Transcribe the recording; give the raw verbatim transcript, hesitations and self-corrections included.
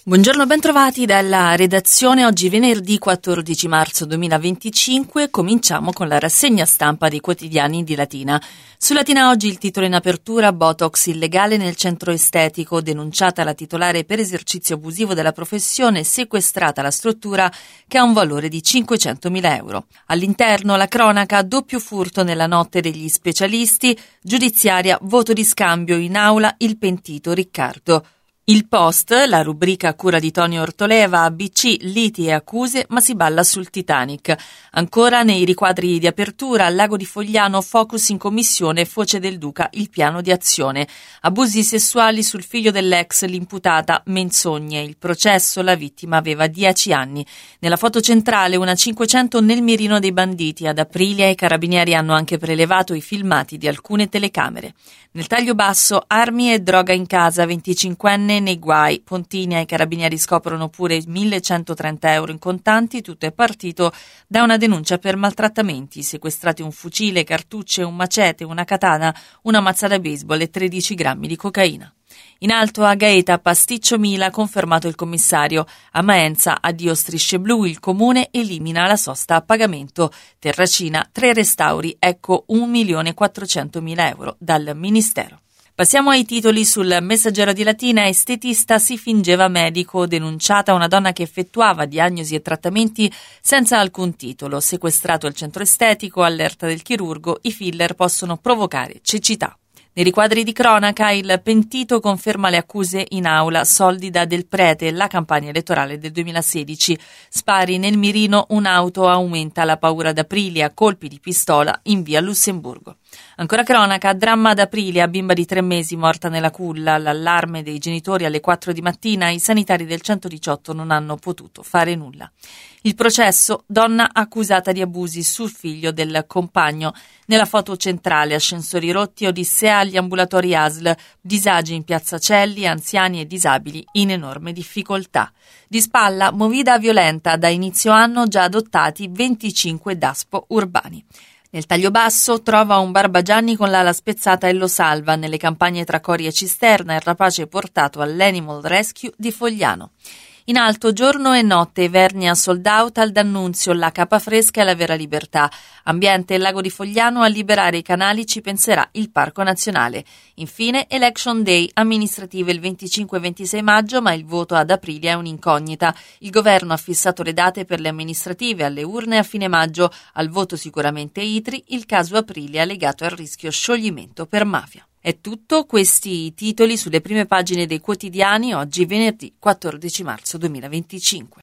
Buongiorno, bentrovati dalla redazione. Oggi venerdì quattordici marzo duemilaventicinque cominciamo con la rassegna stampa dei quotidiani di Latina. Su Latina oggi il titolo in apertura: Botox illegale nel centro estetico, denunciata la titolare per esercizio abusivo della professione, sequestrata la struttura che ha un valore di cinquecentomila euro. All'interno la cronaca: doppio furto nella notte degli specialisti, giudiziaria, voto di scambio in aula, il pentito Riccardo. Il Post, la rubrica a cura di Tonio Ortoleva, A B C, liti e accuse, ma si balla sul Titanic. Ancora nei riquadri di apertura, al Lago di Fogliano, focus in commissione, Foce del Duca, il piano di azione. Abusi sessuali sul figlio dell'ex, l'imputata, menzogne. Il processo, la vittima aveva dieci anni. Nella foto centrale una cinquecento nel mirino dei banditi. Ad Aprilia i carabinieri hanno anche prelevato i filmati di alcune telecamere. Nel taglio basso, armi e droga in casa, venticinquenne nei guai. Pontini ai carabinieri scoprono pure millecentotrenta euro in contanti. Tutto è partito da una denuncia per maltrattamenti: sequestrati un fucile, cartucce, un macete, una katana, una mazza da baseball e tredici grammi di cocaina. In alto a Gaeta, pasticcio Mila, confermato il commissario. A Maenza, addio strisce blu, il comune elimina la sosta a pagamento. Terracina, tre restauri, ecco un milione quattrocentomila euro dal Ministero. Passiamo ai titoli sul Messaggero di Latina. Estetista si fingeva medico, denunciata una donna che effettuava diagnosi e trattamenti senza alcun titolo. Sequestrato il centro estetico, allerta del chirurgo, i filler possono provocare cecità. Nei riquadri di cronaca il pentito conferma le accuse in aula, soldi da Del Prete, la campagna elettorale del duemilasedici. Spari nel mirino, un'auto, aumenta la paura ad Aprilia, colpi di pistola in via Lussemburgo. Ancora cronaca, dramma ad Aprilia, bimba di tre mesi morta nella culla, l'allarme dei genitori alle quattro di mattina, i sanitari del centodiciotto non hanno potuto fare nulla. Il processo, donna accusata di abusi sul figlio del compagno. Nella foto centrale, ascensori rotti, odissea agli ambulatori A S L, disagi in piazza Celli, anziani e disabili in enorme difficoltà. Di spalla, movida violenta, da inizio anno già adottati venticinque DASPO urbani. Nel taglio basso trova un Barbagianni con l'ala spezzata e lo salva. Nelle campagne tra Cori e Cisterna il rapace portato all'Animal Rescue di Fogliano. In alto, giorno e notte, Vernia sold out al D'Annunzio, la capa fresca e la vera libertà. Ambiente, Lago di Fogliano, a liberare i canali ci penserà il Parco Nazionale. Infine, Election Day, amministrative il venticinque e ventisei maggio, ma il voto ad Aprilia è un'incognita. Il governo ha fissato le date per le amministrative alle urne a fine maggio, al voto sicuramente I T R I, il caso Aprilia legato al rischio scioglimento per mafia. È tutto, questi i titoli sulle prime pagine dei quotidiani oggi venerdì quattordici marzo duemilaventicinque.